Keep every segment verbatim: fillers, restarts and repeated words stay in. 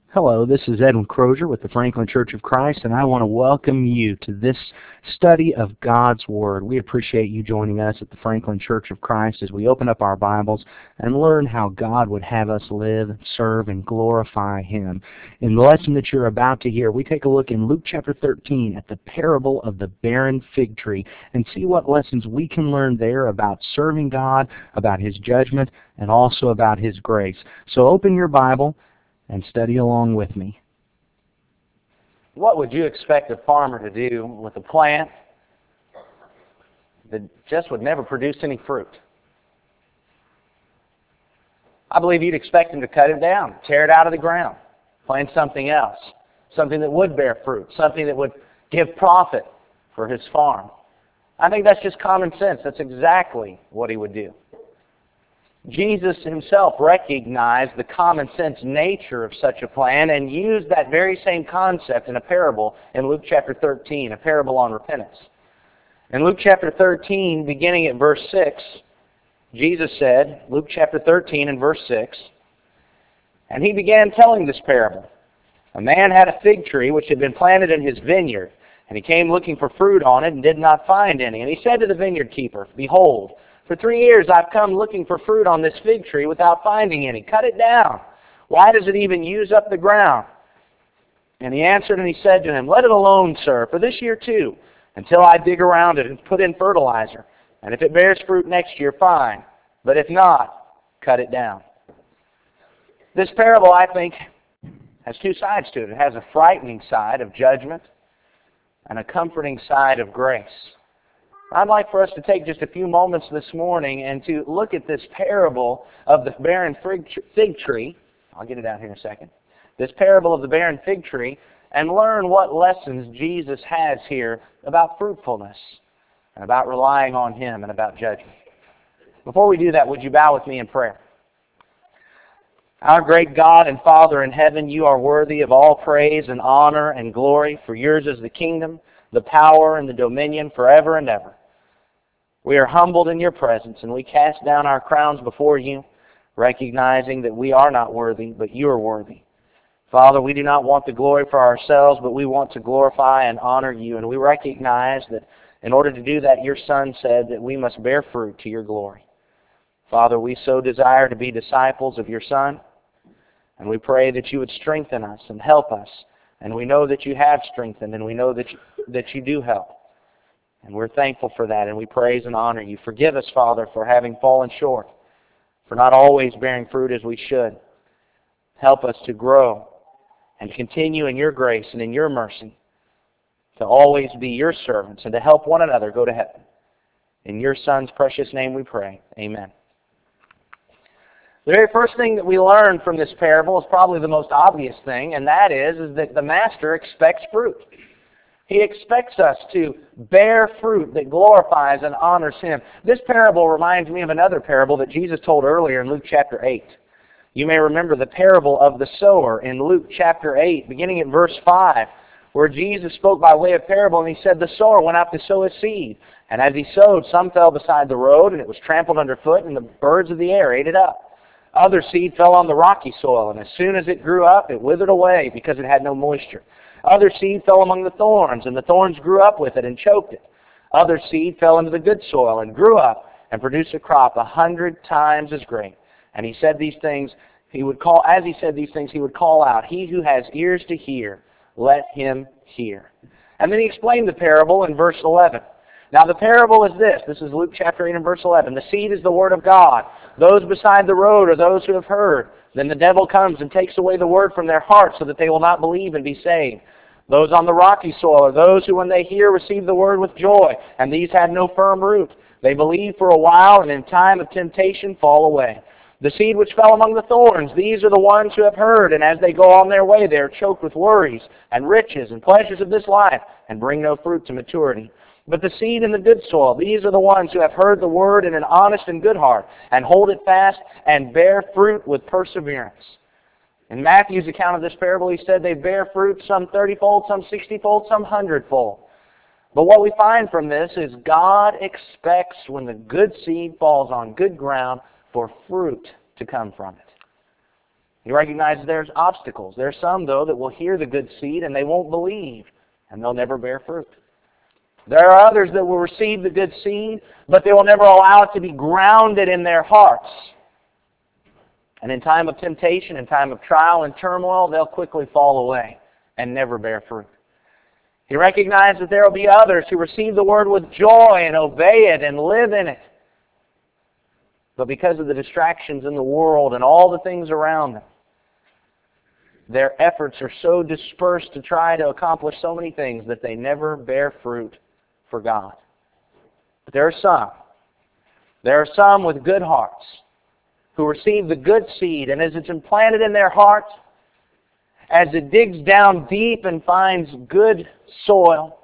Hello, this is Edwin Crozier with the Franklin Church of Christ, and I want to welcome you to this study of God's Word. We appreciate you joining us at the Franklin Church of Christ as we open up our Bibles and learn how God would have us live, serve, and glorify Him. In the lesson that you're about to hear, we take a look in Luke chapter thirteen at the parable of the barren fig tree and see what lessons we can learn there about serving God, about His judgment, and also about His grace. So open your Bible and study along with me. What would you expect a farmer to do with a plant that just would never produce any fruit? I believe you'd expect him to cut it down, tear it out of the ground, plant something else, something that would bear fruit, something that would give profit for his farm. I think that's just common sense. That's exactly what he would do. Jesus himself recognized the common sense nature of such a plan and used that very same concept in a parable in Luke chapter thirteen, a parable on repentance. In Luke chapter thirteen, beginning at verse six, Jesus said, Luke chapter thirteen and verse six, and he began telling this parable. A man had a fig tree which had been planted in his vineyard, and he came looking for fruit on it and did not find any. And he said to the vineyard keeper, Behold, for three years I've come looking for fruit on this fig tree without finding any. Cut it down. Why does it even use up the ground? And he answered and he said to him, Let it alone, sir, for this year too, until I dig around it and put in fertilizer. And if it bears fruit next year, fine. But if not, cut it down. This parable, I think, has two sides to it. It has a frightening side of judgment and a comforting side of grace. I'd like for us to take just a few moments this morning and to look at this parable of the barren fig tree. I'll get it out here in a second. This parable of the barren fig tree and learn what lessons Jesus has here about fruitfulness and about relying on Him and about judgment. Before we do that, would you bow with me in prayer? Our great God and Father in heaven, you are worthy of all praise and honor and glory, for yours is the kingdom, the power, and the dominion forever and ever. We are humbled in your presence, and we cast down our crowns before you, recognizing that we are not worthy, but you are worthy. Father, we do not want the glory for ourselves, but we want to glorify and honor you, and we recognize that in order to do that, your Son said that we must bear fruit to your glory. Father, we so desire to be disciples of your Son, and we pray that you would strengthen us and help us. And we know that you have strengthened, and we know that you, that you do help. And we're thankful for that, and we praise and honor you. Forgive us, Father, for having fallen short, for not always bearing fruit as we should. Help us to grow and continue in your grace and in your mercy to always be your servants and to help one another go to heaven. In your Son's precious name we pray. Amen. The very first thing that we learn from this parable is probably the most obvious thing, and that is, is that the Master expects fruit. He expects us to bear fruit that glorifies and honors Him. This parable reminds me of another parable that Jesus told earlier in Luke chapter eight. You may remember the parable of the sower in Luke chapter eight, beginning at verse five, where Jesus spoke by way of parable, and He said, The sower went out to sow his seed. And as he sowed, some fell beside the road, and it was trampled underfoot, and the birds of the air ate it up. Other seed fell on the rocky soil, and as soon as it grew up, it withered away because it had no moisture. Other seed fell among the thorns, and the thorns grew up with it and choked it. Other seed fell into the good soil and grew up and produced a crop a hundred times as great. And he said these things, he would call, as he said these things, he would call out, He who has ears to hear, let him hear. And then he explained the parable in verse eleven. Now the parable is this. This is Luke chapter eight and verse eleven. The seed is the word of God. Those beside the road are those who have heard. Then the devil comes and takes away the word from their hearts so that they will not believe and be saved. Those on the rocky soil are those who when they hear receive the word with joy. And these have no firm root. They believe for a while and in time of temptation fall away. The seed which fell among the thorns, these are the ones who have heard, and as they go on their way, they are choked with worries and riches and pleasures of this life, and bring no fruit to maturity. But the seed in the good soil, these are the ones who have heard the word in an honest and good heart, and hold it fast, and bear fruit with perseverance. In Matthew's account of this parable, he said they bear fruit, some thirty-fold, some sixty-fold, some hundred-fold. But what we find from this is God expects when the good seed falls on good ground for fruit to come from it. He recognizes there's obstacles. There's some, though, that will hear the good seed and they won't believe, and they'll never bear fruit. There are others that will receive the good seed, but they will never allow it to be grounded in their hearts. And in time of temptation, in time of trial and turmoil, they'll quickly fall away and never bear fruit. He recognized that there will be others who receive the Word with joy and obey it and live in it. But because of the distractions in the world and all the things around them, their efforts are so dispersed to try to accomplish so many things that they never bear fruit for God. But there are some. There are some with good hearts who receive the good seed, and as it's implanted in their heart, as it digs down deep and finds good soil,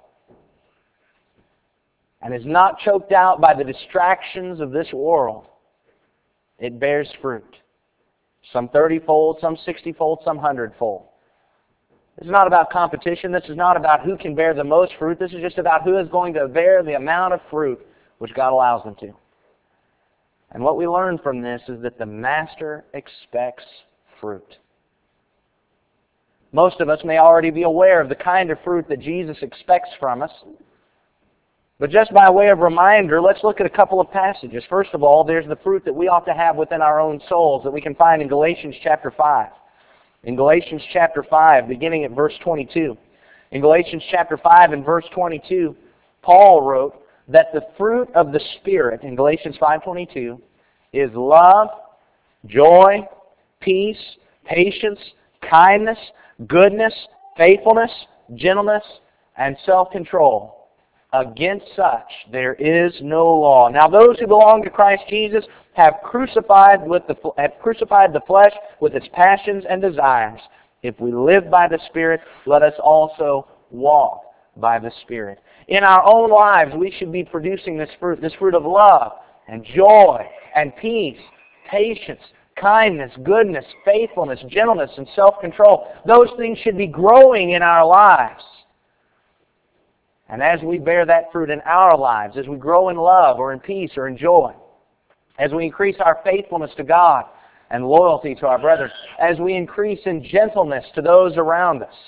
and is not choked out by the distractions of this world, it bears fruit. Some thirty-fold, some sixty-fold, some hundred-fold. This is not about competition. This is not about who can bear the most fruit. This is just about who is going to bear the amount of fruit which God allows them to. And what we learn from this is that the Master expects fruit. Most of us may already be aware of the kind of fruit that Jesus expects from us. But just by way of reminder, let's look at a couple of passages. First of all, there's the fruit that we ought to have within our own souls that we can find in Galatians chapter five. In Galatians chapter five, beginning at verse twenty-two. In Galatians chapter five and verse twenty-two, Paul wrote that the fruit of the Spirit, in Galatians five twenty-two, is love, joy, peace, patience, kindness, goodness, faithfulness, gentleness, and self-control. Against such there is no law. Now those who belong to Christ Jesus have crucified with the have crucified the flesh with its passions and desires. If we live by the Spirit, let us also walk by the Spirit. In our own lives, we should be producing this fruit, this fruit of love and joy and peace, patience, kindness, goodness, faithfulness, gentleness, and self-control. Those things should be growing in our lives. And as we bear that fruit in our lives, as we grow in love or in peace or in joy, as we increase our faithfulness to God and loyalty to our brethren, as we increase in gentleness to those around us,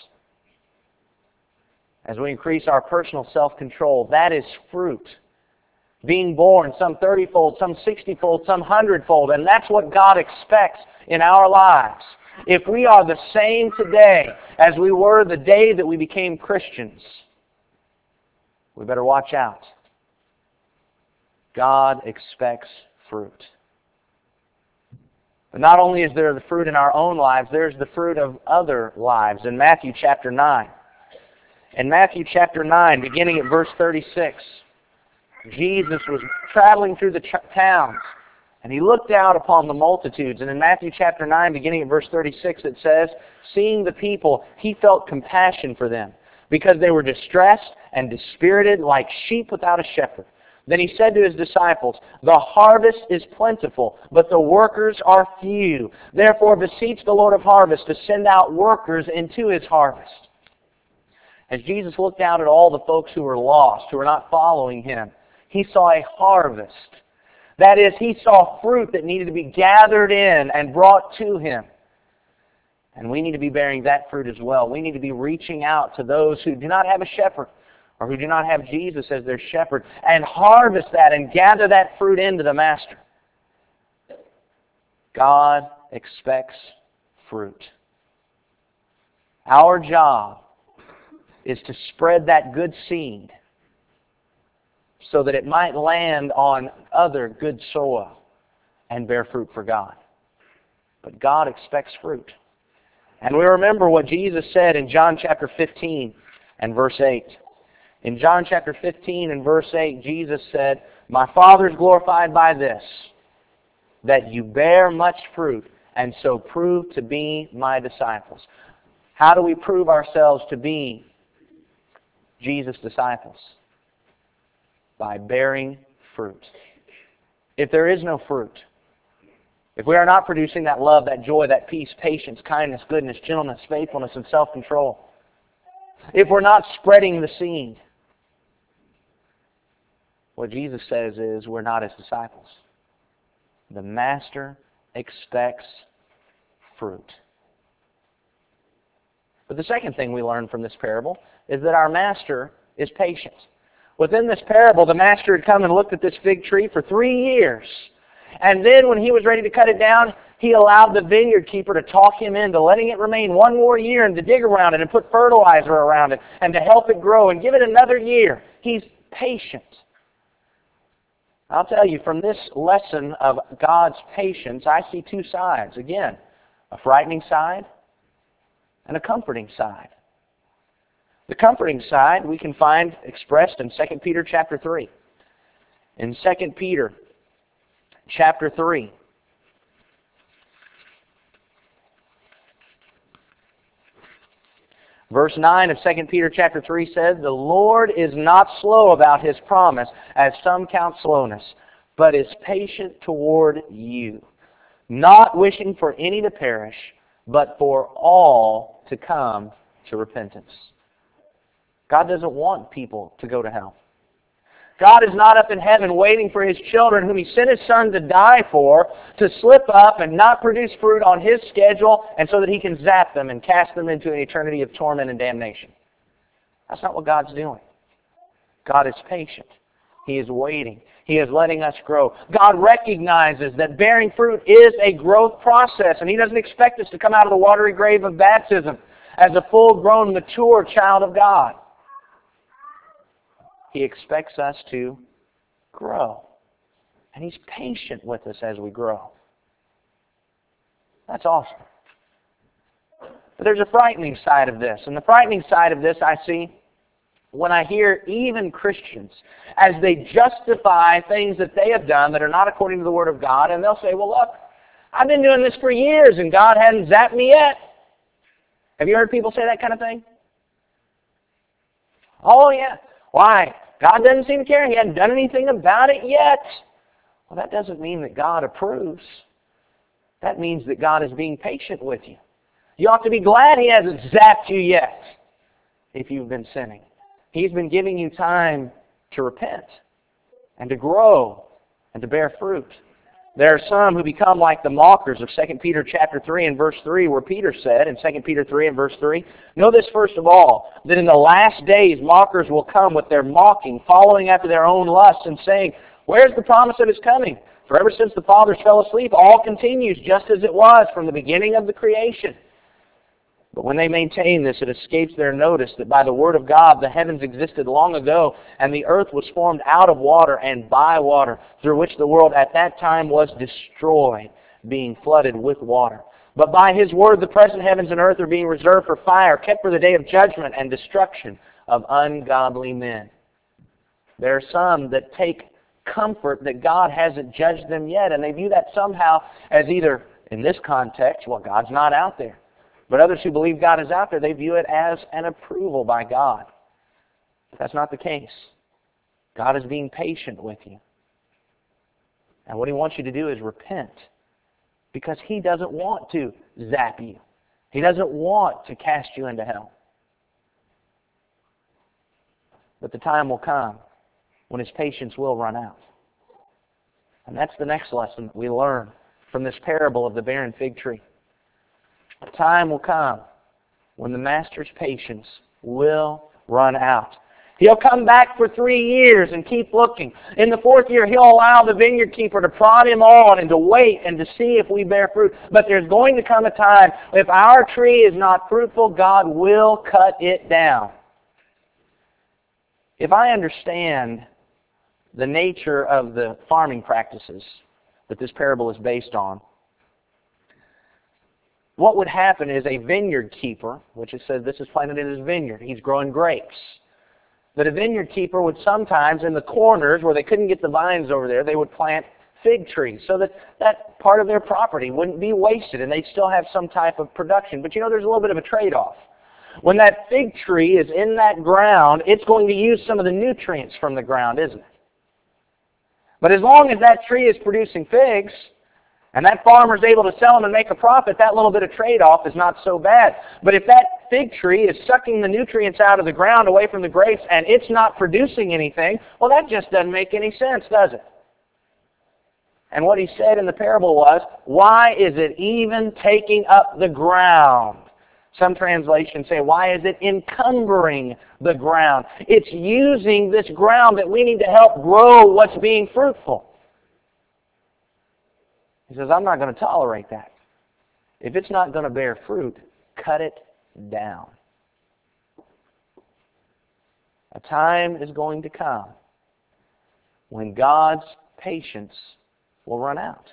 as we increase our personal self-control, that is fruit being born, some thirty-fold, some sixty-fold, some hundred-fold. And that's what God expects in our lives. If we are the same today as we were the day that we became Christians, we better watch out. God expects fruit. But not only is there the fruit in our own lives, there's the fruit of other lives. In Matthew chapter nine. In Matthew chapter nine, beginning at verse thirty-six, Jesus was traveling through the ch- towns, and He looked out upon the multitudes. And in Matthew chapter nine, beginning at verse thirty-six, it says, seeing the people, He felt compassion for them, because they were distressed and dispirited like sheep without a shepherd. Then He said to His disciples, the harvest is plentiful, but the workers are few. Therefore beseech the Lord of harvest to send out workers into His harvest. As Jesus looked out at all the folks who were lost, who were not following Him, He saw a harvest. That is, He saw fruit that needed to be gathered in and brought to Him. And we need to be bearing that fruit as well. We need to be reaching out to those who do not have a shepherd or who do not have Jesus as their shepherd and harvest that and gather that fruit into the Master. God expects fruit. Our job is to spread that good seed so that it might land on other good soil and bear fruit for God. But God expects fruit. And we remember what Jesus said in John chapter fifteen and verse eight. In John chapter fifteen and verse eight, Jesus said, my Father is glorified by this, that you bear much fruit and so prove to be my disciples. How do we prove ourselves to be Jesus' disciples? By bearing fruit. If there is no fruit, if we are not producing that love, that joy, that peace, patience, kindness, goodness, gentleness, faithfulness, and self-control, if we're not spreading the seed, what Jesus says is we're not His disciples. The Master expects fruit. But the second thing we learn from this parable is that our master is patient. Within this parable, the master had come and looked at this fig tree for three years. And then when he was ready to cut it down, he allowed the vineyard keeper to talk him into letting it remain one more year and to dig around it and put fertilizer around it and to help it grow and give it another year. He's patient. I'll tell you, from this lesson of God's patience, I see two sides. Again, a frightening side and a comforting side. The comforting side we can find expressed in Second Peter chapter three. In Second Peter chapter three, verse nine of Second Peter chapter three says, "The Lord is not slow about His promise, as some count slowness, but is patient toward you, not wishing for any to perish, but for all to come to repentance." God doesn't want people to go to hell. God is not up in heaven waiting for His children, whom He sent His Son to die for, to slip up and not produce fruit on His schedule, and so that He can zap them and cast them into an eternity of torment and damnation. That's not what God's doing. God is patient. He is waiting. He is letting us grow. God recognizes that bearing fruit is a growth process, and He doesn't expect us to come out of the watery grave of baptism as a full-grown, mature child of God. He expects us to grow. And He's patient with us as we grow. That's awesome. But there's a frightening side of this. And the frightening side of this I see when I hear even Christians, as they justify things that they have done that are not according to the Word of God, and they'll say, well, look, I've been doing this for years and God hadn't zapped me yet. Have you heard people say that kind of thing? Oh, yeah. Why? God doesn't seem to care. He hasn't done anything about it yet. Well, that doesn't mean that God approves. That means that God is being patient with you. You ought to be glad He hasn't zapped you yet if you've been sinning. He's been giving you time to repent and to grow and to bear fruit. There are some who become like the mockers of Second Peter chapter three and verse three, where Peter said in Second Peter three and verse three, "Know this first of all, that in the last days mockers will come with their mocking, following after their own lusts, and saying, 'Where's the promise of His coming? For ever since the fathers fell asleep, all continues just as it was from the beginning of the creation.' But when they maintain this, it escapes their notice that by the Word of God the heavens existed long ago, and the earth was formed out of water and by water, through which the world at that time was destroyed, being flooded with water. But by His Word the present heavens and earth are being reserved for fire, kept for the day of judgment and destruction of ungodly men." There are some that take comfort that God hasn't judged them yet, and they view that somehow as either, in this context, well, God's not out there. But others who believe God is out there, they view it as an approval by God. That's not the case. God is being patient with you. And what He wants you to do is repent. Because He doesn't want to zap you. He doesn't want to cast you into hell. But the time will come when His patience will run out. And that's the next lesson that we learn from this parable of the barren fig tree. A time will come when the Master's patience will run out. He'll come back for three years and keep looking. In the fourth year, He'll allow the vineyard keeper to prod him on and to wait and to see if we bear fruit. But there's going to come a time, if our tree is not fruitful, God will cut it down. If I understand the nature of the farming practices that this parable is based on, what would happen is a vineyard keeper, which it says this is planted in his vineyard, he's growing grapes. That a vineyard keeper would sometimes, in the corners where they couldn't get the vines over there, they would plant fig trees so that that part of their property wouldn't be wasted and they'd still have some type of production. But you know, there's a little bit of a trade-off. When that fig tree is in that ground, it's going to use some of the nutrients from the ground, isn't it? But as long as that tree is producing figs, and that farmer is able to sell them and make a profit, that little bit of trade-off is not so bad. But if that fig tree is sucking the nutrients out of the ground away from the grapes and it's not producing anything, well, that just doesn't make any sense, does it? And what He said in the parable was, why is it even taking up the ground? Some translations say, why is it encumbering the ground? It's using this ground that we need to help grow what's being fruitful. He says, I'm not going to tolerate that. If it's not going to bear fruit, cut it down. A time is going to come when God's patience will run out.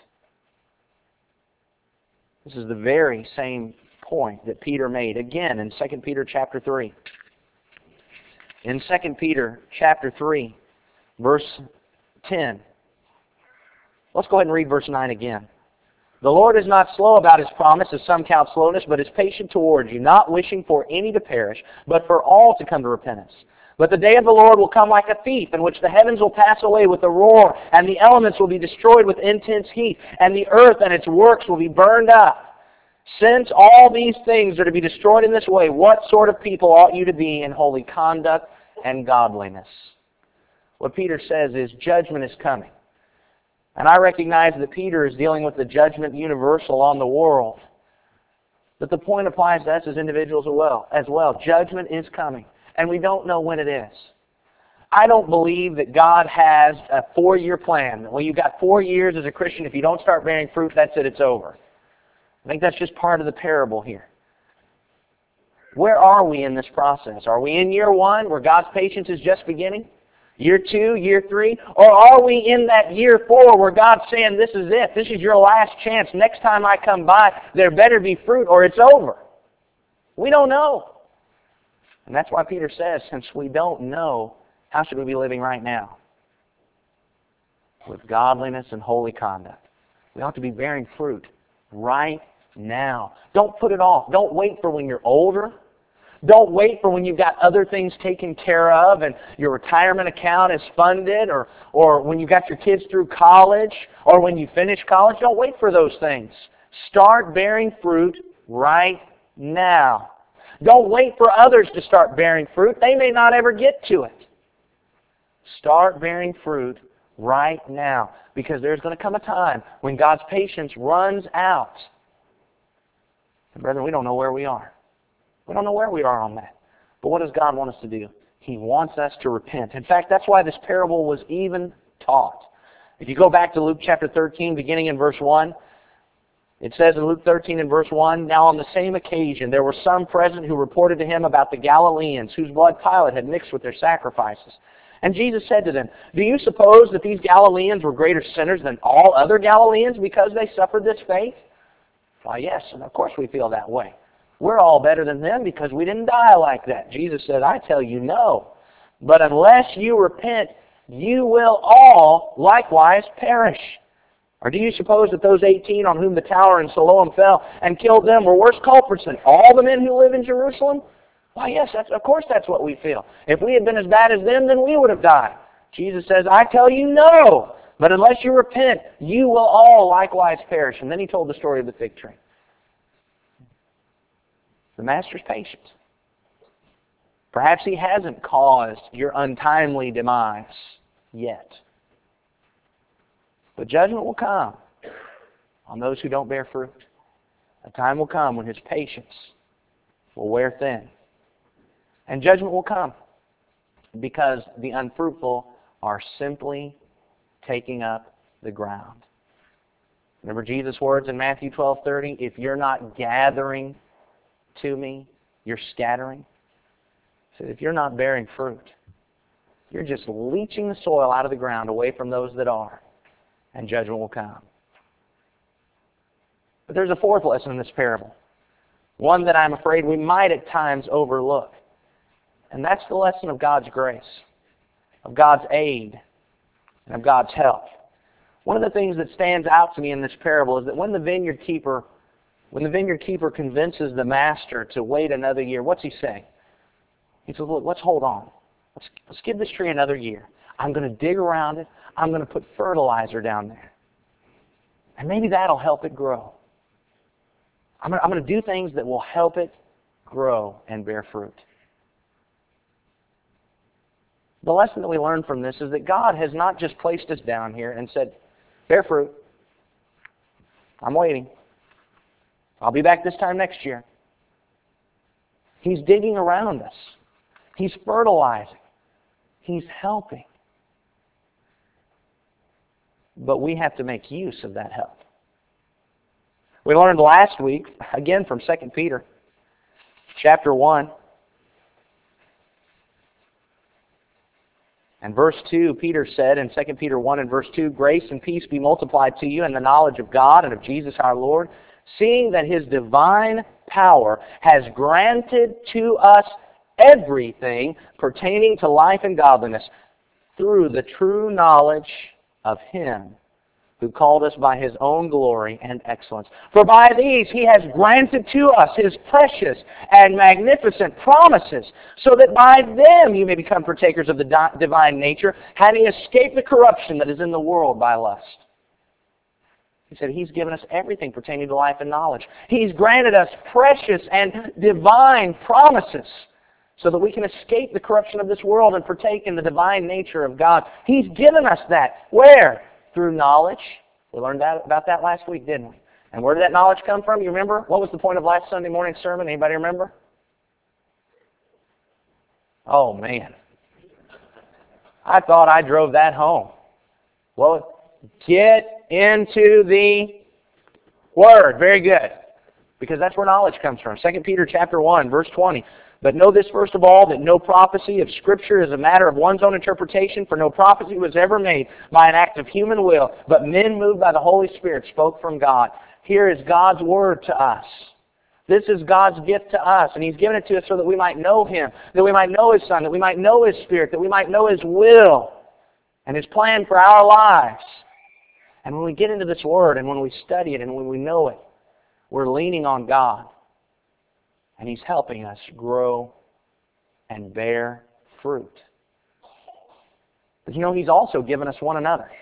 This is the very same point that Peter made again in Second Peter chapter three. In Second Peter chapter three, verse ten. Let's go ahead and read verse nine again. The Lord is not slow about His promise, as some count slowness, but is patient towards you, not wishing for any to perish, but for all to come to repentance. But the day of the Lord will come like a thief, in which the heavens will pass away with a roar, and the elements will be destroyed with intense heat, and the earth and its works will be burned up. Since all these things are to be destroyed in this way, what sort of people ought you to be in holy conduct and godliness? What Peter says is judgment is coming. And I recognize that Peter is dealing with the judgment universal on the world. But the point applies to us as individuals as well. As well. Judgment is coming. And we don't know when it is. I don't believe that God has a four-year plan. Well, you've got four years as a Christian. If you don't start bearing fruit, that's it, it's over. I think that's just part of the parable here. Where are we in this process? Are we in year one, where God's patience is just beginning? Year two, year three? Or are we in that year four where God's saying, this is it, this is your last chance. Next time I come by, there better be fruit or it's over. We don't know. And that's why Peter says, since we don't know, how should we be living right now? With godliness and holy conduct. We ought to be bearing fruit right now. Don't put it off. Don't wait for when you're older. Don't wait for when you've got other things taken care of and your retirement account is funded, or, or when you've got your kids through college, or when you finish college. Don't wait for those things. Start bearing fruit right now. Don't wait for others to start bearing fruit. They may not ever get to it. Start bearing fruit right now, because there's going to come a time when God's patience runs out. And brethren, we don't know where we are. We don't know where we are on that. But what does God want us to do? He wants us to repent. In fact, that's why this parable was even taught. If you go back to Luke chapter thirteen, beginning in verse one, it says in Luke thirteen and verse one, Now on the same occasion there were some present who reported to him about the Galileans, whose blood Pilate had mixed with their sacrifices. And Jesus said to them, Do you suppose that these Galileans were greater sinners than all other Galileans because they suffered this fate? Why, yes, and of course we feel that way. We're all better than them because we didn't die like that. Jesus said, I tell you no. But unless you repent, you will all likewise perish. Or do you suppose that those eighteen on whom the tower in Siloam fell and killed them were worse culprits than all the men who live in Jerusalem? Why, yes, that's, of course that's what we feel. If we had been as bad as them, then we would have died. Jesus says, I tell you no. But unless you repent, you will all likewise perish. And then he told the story of the fig tree. The Master's patient. Perhaps he hasn't caused your untimely demise yet. But judgment will come on those who don't bear fruit. A time will come when his patience will wear thin. And judgment will come because the unfruitful are simply taking up the ground. Remember Jesus' words in Matthew twelve thirty, if you're not gathering to me, you're scattering. So if you're not bearing fruit, you're just leaching the soil out of the ground away from those that are, and judgment will come. But there's a fourth lesson in this parable, one that I'm afraid we might at times overlook, and that's the lesson of God's grace, of God's aid, and of God's help. One of the things that stands out to me in this parable is that when the vineyard keeper When the vineyard keeper convinces the master to wait another year, what's he saying? He says, look, let's hold on. Let's, let's give this tree another year. I'm going to dig around it. I'm going to put fertilizer down there. And maybe that'll help it grow. I'm going, to, I'm going to do things that will help it grow and bear fruit. The lesson that we learn from this is that God has not just placed us down here and said, bear fruit. I'm waiting. I'll be back this time next year. He's digging around us. He's fertilizing. He's helping. But we have to make use of that help. We learned last week, again from Second Peter, chapter one, and verse two, Peter said in Second Peter one and verse two, "Grace and peace be multiplied to you in the knowledge of God and of Jesus our Lord, seeing that His divine power has granted to us everything pertaining to life and godliness through the true knowledge of Him who called us by His own glory and excellence. For by these He has granted to us His precious and magnificent promises, so that by them you may become partakers of the di- divine nature, having escaped the corruption that is in the world by lust." He said He's given us everything pertaining to life and knowledge. He's granted us precious and divine promises, so that we can escape the corruption of this world and partake in the divine nature of God. He's given us that. Where? Through knowledge. We learned that, about that last week, didn't we? And where did that knowledge come from? You remember? What was the point of last Sunday morning's sermon? Anybody remember? Oh, man. I thought I drove that home. Well, get into the Word. Very good. Because that's where knowledge comes from. Second Peter chapter one, verse twenty. "But know this first of all, that no prophecy of Scripture is a matter of one's own interpretation, for no prophecy was ever made by an act of human will, but men moved by the Holy Spirit spoke from God." Here is God's Word to us. This is God's gift to us, and He's given it to us so that we might know Him, that we might know His Son, that we might know His Spirit, that we might know His will and His plan for our lives. And when we get into this Word, and when we study it, and when we know it, we're leaning on God. And He's helping us grow and bear fruit. But you know, He's also given us one another.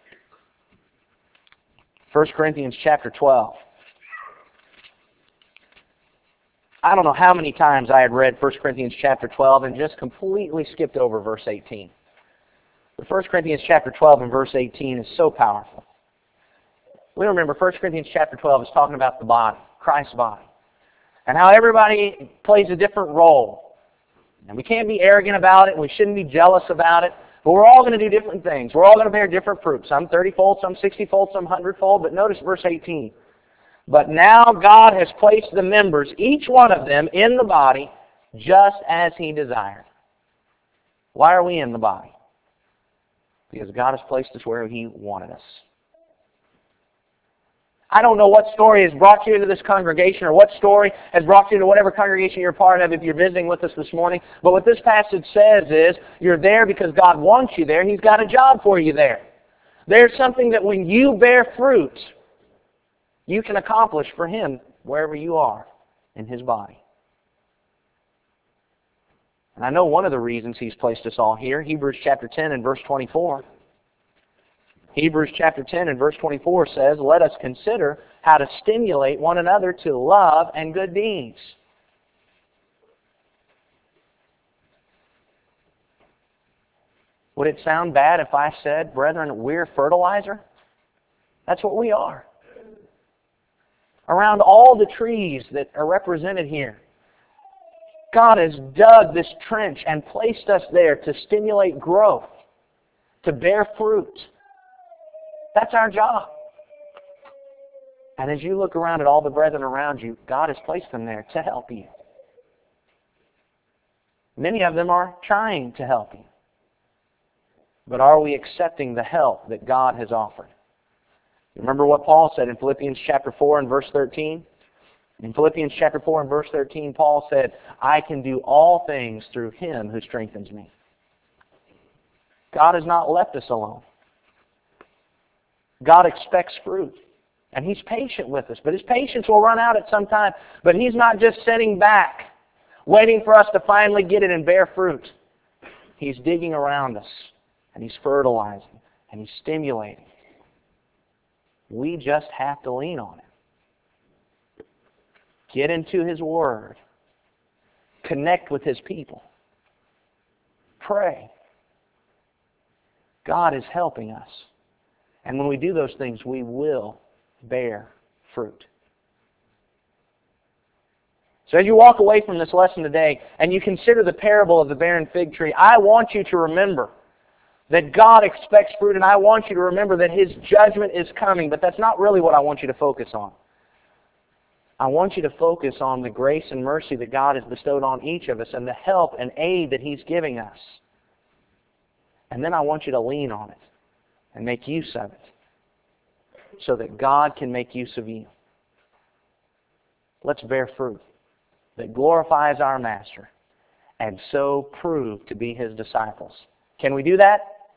First Corinthians chapter twelve. I don't know how many times I had read First Corinthians chapter twelve and just completely skipped over verse eighteen. But First Corinthians chapter twelve and verse eighteen is so powerful. We remember First Corinthians chapter twelve is talking about the body, Christ's body, and how everybody plays a different role. And we can't be arrogant about it, and we shouldn't be jealous about it, but we're all going to do different things. We're all going to bear different fruit, some thirty-fold, some sixty-fold, some one hundred-fold. But notice verse eighteen. "But now God has placed the members, each one of them, in the body, just as He desired." Why are we in the body? Because God has placed us where He wanted us. I don't know what story has brought you into this congregation, or what story has brought you to whatever congregation you're part of if you're visiting with us this morning. But what this passage says is, you're there because God wants you there. He's got a job for you there. There's something that when you bear fruit, you can accomplish for Him wherever you are in His body. And I know one of the reasons He's placed us all here, Hebrews chapter ten and verse twenty-four. Hebrews chapter ten and verse twenty-four says, "Let us consider how to stimulate one another to love and good deeds." Would it sound bad if I said, brethren, we're fertilizer? That's what we are. Around all the trees that are represented here, God has dug this trench and placed us there to stimulate growth, to bear fruit. That's our job. And as you look around at all the brethren around you, God has placed them there to help you. Many of them are trying to help you. But are we accepting the help that God has offered? Remember what Paul said in Philippians chapter four and verse thirteen? In Philippians chapter four and verse thirteen, Paul said, "I can do all things through Him who strengthens me." God has not left us alone. God expects fruit. And He's patient with us. But His patience will run out at some time. But He's not just sitting back, waiting for us to finally get it and bear fruit. He's digging around us. And He's fertilizing. And He's stimulating. We just have to lean on Him. Get into His Word. Connect with His people. Pray. God is helping us. And when we do those things, we will bear fruit. So as you walk away from this lesson today and you consider the parable of the barren fig tree, I want you to remember that God expects fruit, and I want you to remember that His judgment is coming, but that's not really what I want you to focus on. I want you to focus on the grace and mercy that God has bestowed on each of us and the help and aid that He's giving us. And then I want you to lean on it and make use of it so that God can make use of you. Let's bear fruit that glorifies our Master and so prove to be His disciples. Can we do that?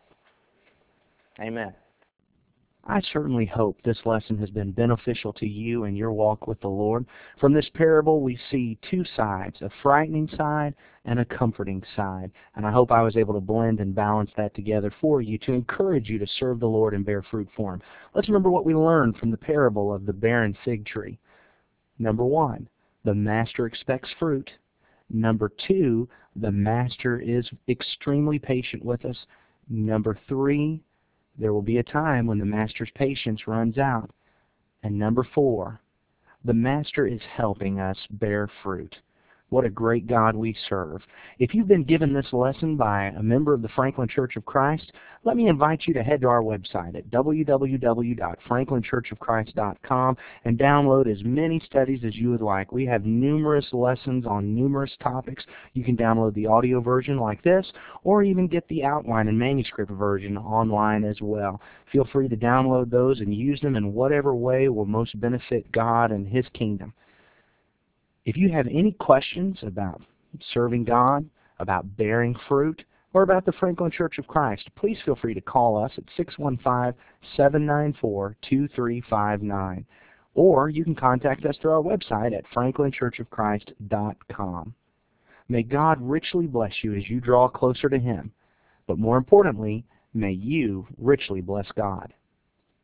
Amen. I certainly hope this lesson has been beneficial to you in your walk with the Lord. From this parable, we see two sides, a frightening side and a comforting side. And I hope I was able to blend and balance that together for you to encourage you to serve the Lord and bear fruit for Him. Let's remember what we learned from the parable of the barren fig tree. Number one, the Master expects fruit. Number two, the Master is extremely patient with us. Number three, there will be a time when the Master's patience runs out. And number four, the Master is helping us bear fruit. What a great God we serve. If you've been given this lesson by a member of the Franklin Church of Christ, let me invite you to head to our website at w w w dot franklin church of christ dot com and download as many studies as you would like. We have numerous lessons on numerous topics. You can download the audio version like this, or even get the outline and manuscript version online as well. Feel free to download those and use them in whatever way will most benefit God and His kingdom. If you have any questions about serving God, about bearing fruit, or about the Franklin Church of Christ, please feel free to call us at six one five, seven nine four, two three five nine. Or you can contact us through our website at franklin church of christ dot com. May God richly bless you as you draw closer to Him. But more importantly, may you richly bless God.